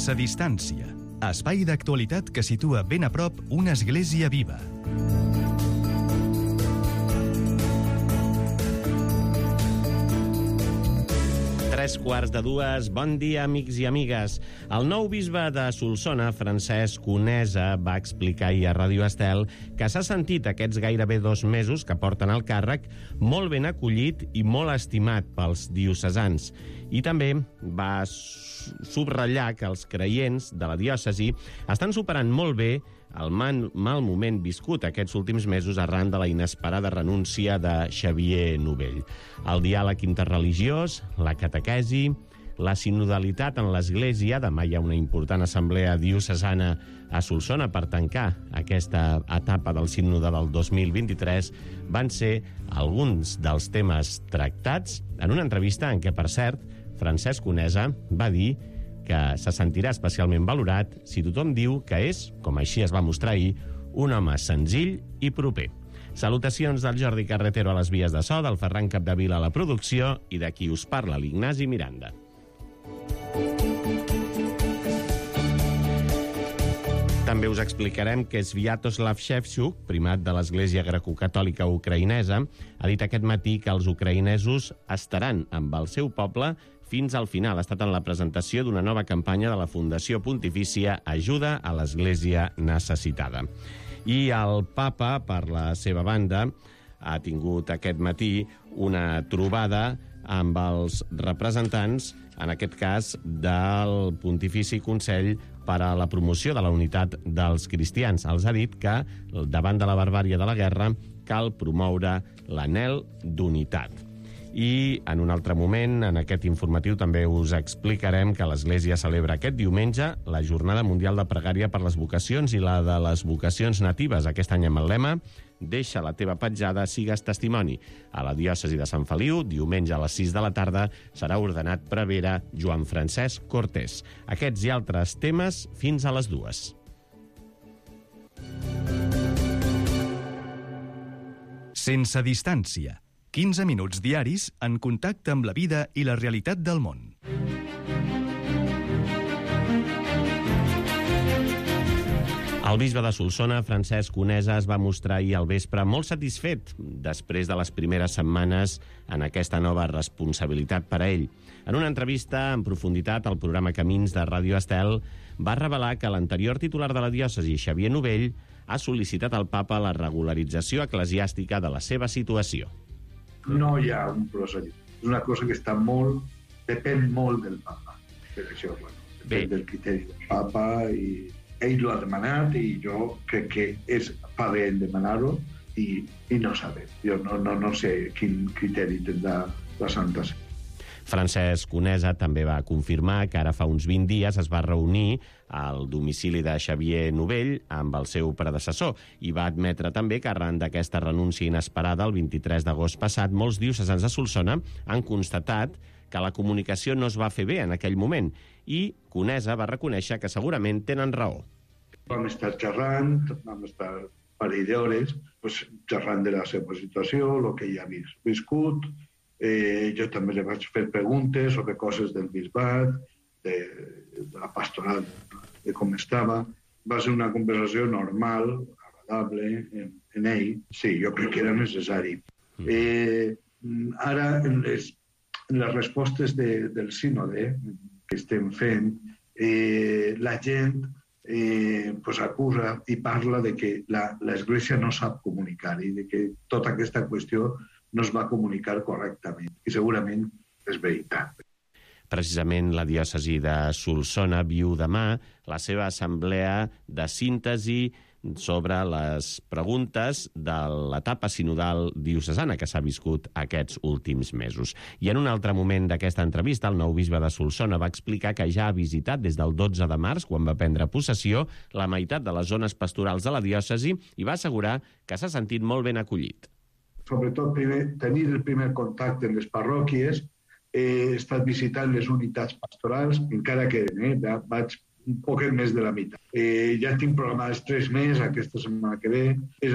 Sense distància. Espai d'actualitat que situa ben a prop una església viva. Tres quarts de dues. Bon dia, amics i amigues. El nou bisbe de Solsona, Francesc Conesa, va explicar ahir a Ràdio Estel que s'ha sentit aquests gairebé 2 mesos que porten al càrrec molt ben acollit i molt estimat pels diocesans. I també va subratllar que els creients de la diòcesi estan superant molt bé el mal moment viscut aquests últims mesos arran de la inesperada renúncia de Xavier Novell. El diàleg interreligiós, la catequesi, la sinodalitat en l'Església, demà hi ha una important assemblea diocesana a Solsona per tancar aquesta etapa del sínode del 2023, van ser alguns dels temes tractats en una entrevista en què, per cert, Francesc Conesa va dir que se sentirà especialment valorat si tothom diu que és, com així es va mostrar ahir, un home senzill i proper. Salutacions del Jordi Carretero a les vies de so, del Ferran Capdevila a la producció i de qui us parla, l'Ignasi Miranda. També us explicarem que Sviatoslav Shevchuk, primat de l'Església Grecocatòlica Ucraïnesa, ha dit aquest matí que els ucraïnesos estaran amb el seu poble fins al final. Ha estat en la presentació d'una nova campanya de la Fundació Pontifícia Ajuda a l'Església Necessitada. I el papa, per la seva banda, ha tingut aquest matí una trobada amb els representants, en aquest cas, del Pontifici Consell per a la promoció de la unitat dels cristians. Els ha dit que, davant de la barbàrie de la guerra, cal promoure l'anhel d'unitat. I en un altre moment, en aquest informatiu, també us explicarem que l'Església celebra aquest diumenge la Jornada Mundial de Pregària per les Vocacions i la de les vocacions natives. Aquest any amb el lema «Deixa la teva petjada, sigues testimoni». A la diòcesi de Sant Feliu, diumenge a les 6 de la tarda, serà ordenat prevere Joan Francesc Cortés. Aquests i altres temes fins a les 2. Sense distància. 15 minuts diaris en contacte amb la vida i la realitat del món. El bisbe de Solsona, Francesc Conesa, es va mostrar ahir al vespre molt satisfet després de les primeres setmanes en aquesta nova responsabilitat per a ell. En una entrevista en profunditat al programa Camins de Ràdio Estel, va revelar que l'anterior titular de la diòcesi, Xavier Novell, ha sol·licitat al papa la regularització eclesiàstica de la seva situació. No hi ha un procediment. És una cosa que depèn molt del papa. Per això, depèn del criteri del papa i ell l'ha demanat i jo crec que fa bé en demanar-ho i no sabem. Jo no sé quin criteri tindrà la Santa Seu. Francesc Conesa també va confirmar que ara fa uns 20 dies es va reunir al domicili de Xavier Novell amb el seu predecessor i va admetre també que arran d'aquesta renúncia inesperada el 23 d'agost passat molts diocesans de Solsona han constatat que la comunicació no es va fer bé en aquell moment i Conesa va reconèixer que segurament tenen raó. Vam estar xerrant, vam estar un parell d'hores, xerrant de la seva situació, el que ja havia viscut. Jo també li vaig fer preguntes sobre coses del bisbat, de la pastoral, de com estava. Va ser una conversació normal, agradable, en ell. Sí, jo crec que era necessari. Ara, en les respostes del sínode que estem fent, la gent acusa i parla de que l'Església no sap comunicar i de que tota aquesta qüestió no es va comunicar correctament. I segurament és veritat. Precisament la diòcesi de Solsona viu demà la seva assemblea de síntesi sobre les preguntes de l'etapa sinodal diocesana que s'ha viscut aquests últims mesos. I en un altre moment d'aquesta entrevista, el nou bisbe de Solsona va explicar que ja ha visitat des del 12 de març, quan va prendre possessió, la meitat de les zones pastorals de la diòcesi i va assegurar que s'ha sentit molt ben acollit. Sobretot tenir el primer contacte amb les parròquies, he estat visitant les unitats pastorals, encara queden, vaig un poquet més de la meitat. Ja tinc programades 3 més aquesta setmana que ve, és a dir,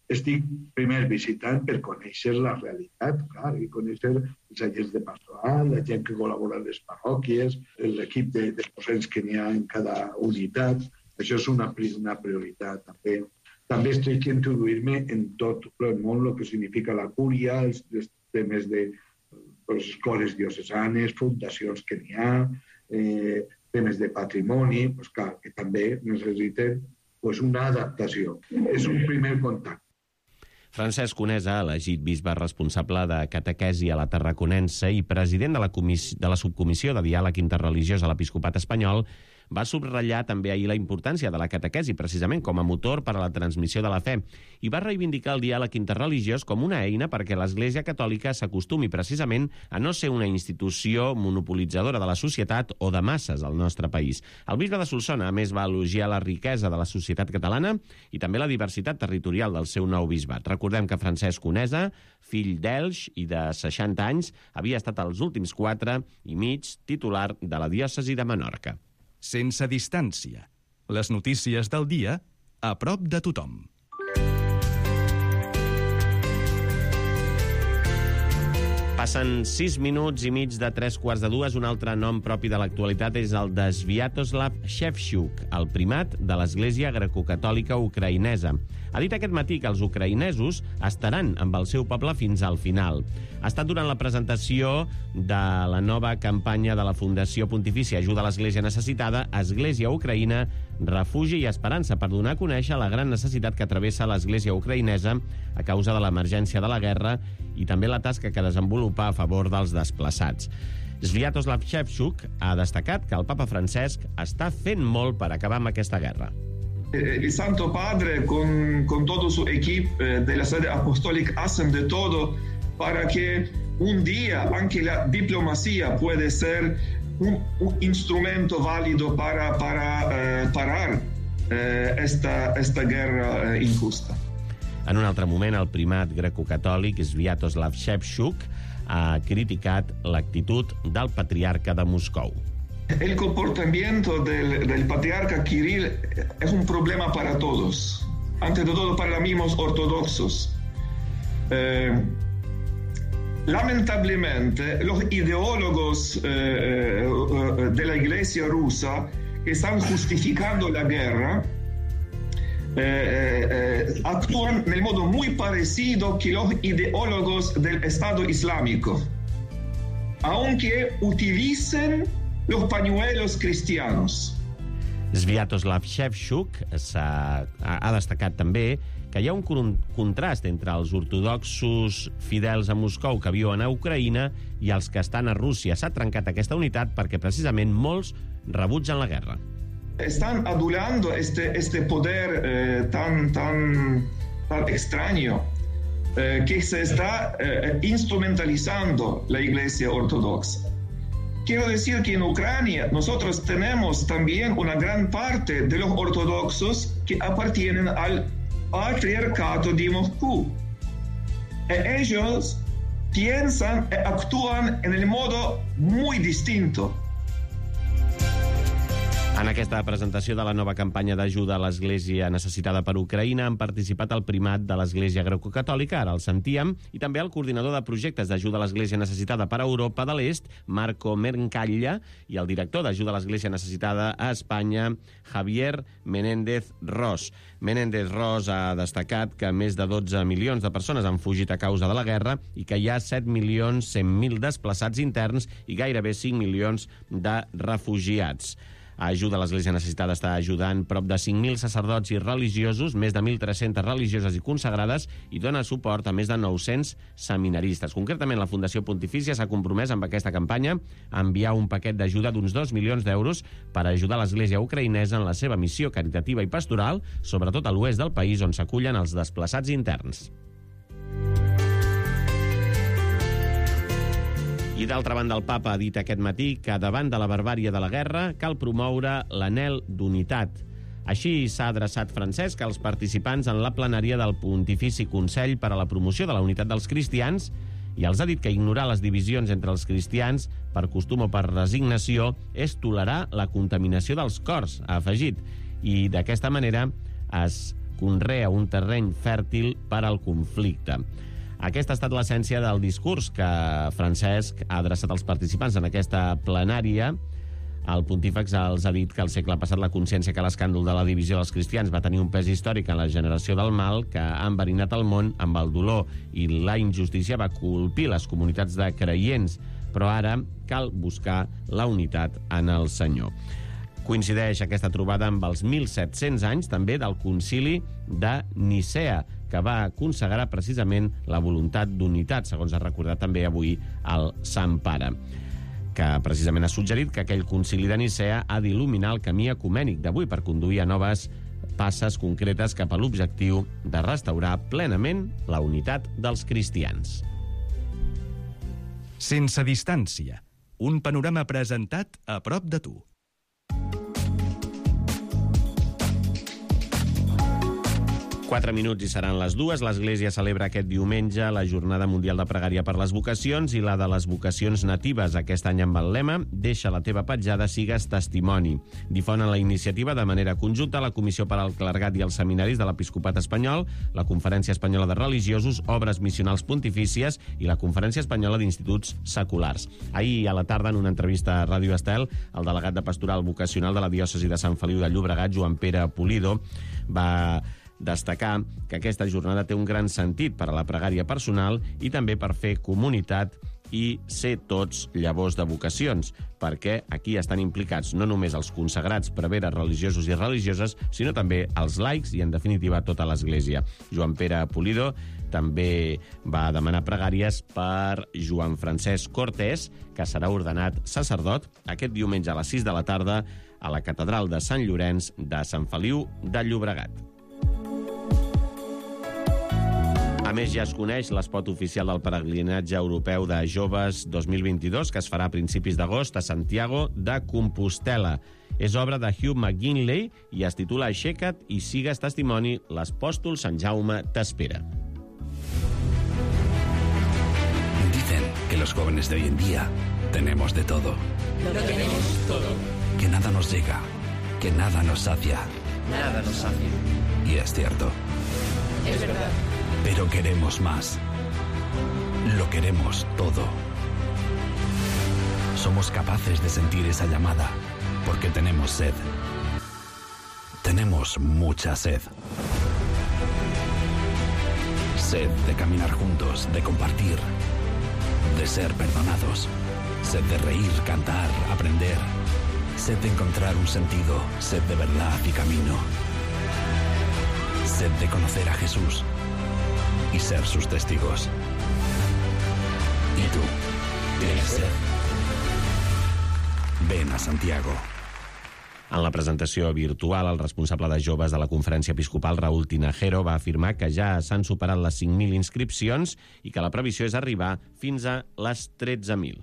estic primer visitant per conèixer la realitat, clar, i conèixer els agents de pastoral, la gent que col·labora en les parròquies, l'equip de docents que n'hi ha en cada unitat. Això és una prioritat també. També estic introduir-me en tot el món, el que significa la cúria, els temes de escoles diocesanes, fundacions que n'hi ha, temes de patrimoni, clar, que també necessiten una adaptació. És un primer contacte. Francesc Conesa, elegit bisbe responsable de catequesi a la Tarraconense i president de la subcomissió de diàleg interreligiós a l'Episcopat espanyol, va subratllar també ahir la importància de la catequesi, precisament com a motor per a la transmissió de la fe, i va reivindicar el diàleg interreligiós com una eina perquè l'Església Catòlica s'acostumi precisament a no ser una institució monopolitzadora de la societat o de masses al nostre país. El bisbe de Solsona, a més, va elogiar la riquesa de la societat catalana i també la diversitat territorial del seu nou bisbat. Recordem que Francesc Conesa, fill d'Elx i de 60 anys, havia estat els últims 4 i mig titular de la diòcesi de Menorca. Sense distància. Les notícies del dia a prop de tothom. Passen 6 minuts i mig de 3:15. Un altre nom propi de l'actualitat és el de Sviatoslav Shevchuk, el primat de l'Església Grecocatòlica ucraïnesa. Ha dit aquest matí que els ucraïnesos estaran amb el seu poble fins al final. Ha estat durant la presentació de la nova campanya de la Fundació Pontifícia Ajuda a l'Església Necessitada, Església Ucraïna, Refugi i Esperança, per donar a conèixer la gran necessitat que travessa l'Església ucraïnesa a causa de l'emergència de la guerra i també la tasca que desenvolupa a favor dels desplaçats. Sviatoslav Shevchuk ha destacat que el papa Francesc està fent molt per acabar amb aquesta guerra. El Santo Padre con todo su equipo de la sede apostólica hacen de todo para que un día aunque la diplomacia puede ser un instrumento válido para parar esta guerra injusta. En un altre moment, el primat grecocatòlic Sviatoslav Shevchuk ha criticat l'actitud del patriarca de Moscou. El comportamiento del patriarca Kirill es un problema para todos, ante todo para los mismos ortodoxos. Lamentablemente, los ideólogos de la Iglesia rusa que están justificando la guerra actúan de modo muy parecido que los ideólogos del Estado Islámico, aunque utilicen los pañuelos cristianos. Sviatoslav Shevchuk ha destacat també que hi ha un contrast entre els ortodoxos fidels a Moscou que viuen a Ucraïna i els que estan a Rússia. S'ha trencat aquesta unitat perquè precisament molts rebutgen la guerra. Están adulando este poder tan extraño que se está instrumentalizando la Iglesia Ortodoxa. Quiero decir que en Ucrania nosotros tenemos también una gran parte de los ortodoxos que apartienen al patriarcado de Moscú. Ellos piensan y actúan en el modo muy distinto. En aquesta presentació de la nova campanya d'ajuda a l'Església Necessitada per Ucraïna han participat el primat de l'Església Grecocatòlica, ara el sentíem, i també el coordinador de projectes d'ajuda a l'Església Necessitada per Europa de l'Est, Marco Mercalla, i el director d'ajuda a l'Església Necessitada a Espanya, Javier Menéndez Ros. Menéndez Ros ha destacat que més de 12 milions de persones han fugit a causa de la guerra i que hi ha 7.100.000 desplaçats interns i gairebé 5 milions de refugiats. Ajuda a l'Església Necessitada està ajudant prop de 5.000 sacerdots i religiosos, més de 1.300 religioses i consagrades, i dona suport a més de 900 seminaristes. Concretament, la Fundació Pontifícia s'ha compromès amb aquesta campanya a enviar un paquet d'ajuda d'uns 2 milions d'euros per ajudar l'Església ucraïnesa en la seva missió caritativa i pastoral, sobretot a l'oest del país on s'acullen els desplaçats interns. I d'altra banda, el papa ha dit aquest matí que davant de la barbàrie de la guerra cal promoure l'anhel d'unitat. Així s'ha adreçat Francesc als participants en la plenària del Pontifici Consell per a la Promoció de la Unitat dels Cristians i els ha dit que ignorar les divisions entre els cristians per costum o per resignació és tolerar la contaminació dels cors, ha afegit, i d'aquesta manera es conrea un terreny fèrtil per al conflicte. Aquesta ha estat l'essència del discurs que Francesc ha adreçat als participants en aquesta plenària. El pontífex els ha dit que al segle passat la consciència que l'escàndol de la divisió dels cristians va tenir un pes històric en la generació del mal que ha enverinat el món amb el dolor i la injustícia va colpir les comunitats de creients, però ara cal buscar la unitat en el Senyor. Coincideix aquesta trobada amb els 1.700 anys també del concili de Nicea, que va consagrar precisament la voluntat d'unitat, segons ha recordat també avui el Sant Pare, que precisament ha suggerit que aquell concili de Nicea ha d'il·luminar el camí ecumènic d'avui per conduir a noves passes concretes cap a l'objectiu de restaurar plenament la unitat dels cristians. Sense distància, un panorama presentat a prop de tu. 4 minuts i seran les 2. L'Església celebra aquest diumenge la Jornada Mundial de Pregària per les Vocacions i la de les vocacions natives. Aquest any amb el lema «Deixa la teva petjada, sigues testimoni». Difonen la iniciativa de manera conjunta la Comissió per al Clergat i els Seminaris de l'Episcopat Espanyol, la Conferència Espanyola de Religiosos, Obres Missionals Pontifícies i la Conferència Espanyola d'Instituts Seculars. Ahir a la tarda, en una entrevista a Ràdio Estel, el delegat de Pastoral Vocacional de la Diòcesi de Sant Feliu de Llobregat, Joan Pere Pulido, va destacar que aquesta jornada té un gran sentit per a la pregària personal i també per fer comunitat i ser tots llavors de vocacions, perquè aquí estan implicats no només els consagrats, preveres, religiosos i religioses, sinó també els laics i, en definitiva, tota l'Església. Joan Pere Pulido també va demanar pregàries per Joan Francesc Cortés, que serà ordenat sacerdot aquest diumenge a les 6 de la tarda a la Catedral de Sant Llorenç de Sant Feliu de Llobregat. A més, ja es coneix l'espot oficial del Peregrinatge Europeu de Joves 2022, que es farà a principis d'agost a Santiago de Compostel·la. És obra de Hugh McGinley i es titula Aixeca't i sigues testimoni, l'apòstol Sant Jaume t'espera. Dicen que los jóvenes de hoy en día tenemos de todo. Lo tenemos todo. Que nada nos llega, que nada nos sacia. Nada nos sacia. Y es cierto. Es verdad. Pero queremos más. Lo queremos todo. Somos capaces de sentir esa llamada porque tenemos sed. Tenemos mucha sed. Sed de caminar juntos, de compartir, de ser perdonados. Sed de reír, cantar, aprender. Sed de encontrar un sentido, sed de verdad y camino. Sed de conocer a Jesús y ser sus testigos. ¿Y tú? ¿Tienes sed? Ven a Santiago. En la presentació virtual, el responsable de joves de la Conferència Episcopal, Raúl Tinajero, va afirmar que ja s'han superat les 5.000 inscripcions i que la previsió és arribar fins a les 13.000.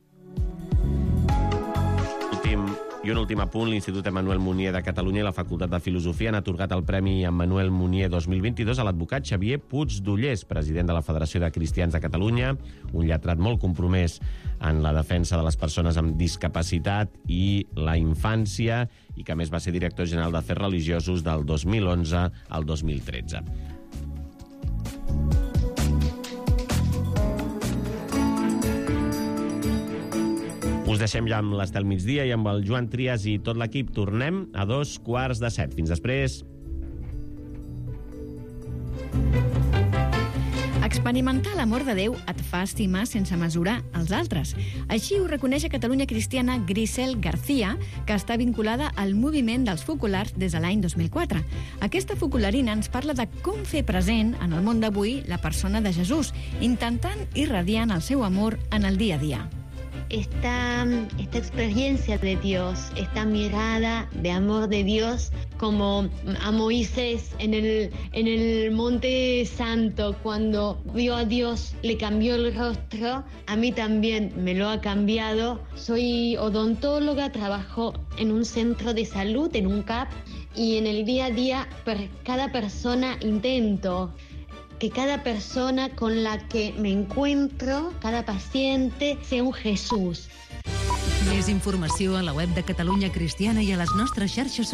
I un últim apunt, l'Institut Emmanuel Munier de Catalunya i la Facultat de Filosofia han atorgat el Premi Emmanuel Munier 2022 a l'advocat Xavier Puig d'Ullers, president de la Federació de Cristians de Catalunya, un lletrat molt compromès en la defensa de les persones amb discapacitat i la infància, i que a més va ser director general d'Afers Religiosos del 2011 al 2013. Us deixem ja amb l'Estel Migdia i amb el Joan Trias i tot l'equip. Tornem a 6:45. Fins després. Experimentar l'amor de Déu et fa estimar sense mesurar els altres. Així ho reconeix a Catalunya Cristiana Grisel García, que està vinculada al moviment dels focolars des de l'any 2004. Aquesta focolarina ens parla de com fer present en el món d'avui la persona de Jesús, intentant irradiant el seu amor en el dia a dia. Esta experiencia de Dios, esta mirada de amor de Dios, como a Moisés en el Monte Santo, cuando vio a Dios, le cambió el rostro, a mí también me lo ha cambiado. Soy odontóloga, trabajo en un centro de salud, en un CAP, y en el día a día, cada persona intento que cada persona con la que me encuentro, cada paciente, sea un Jesús. Més informació a la web de Catalunya Cristiana i a les nostres xarxes socials.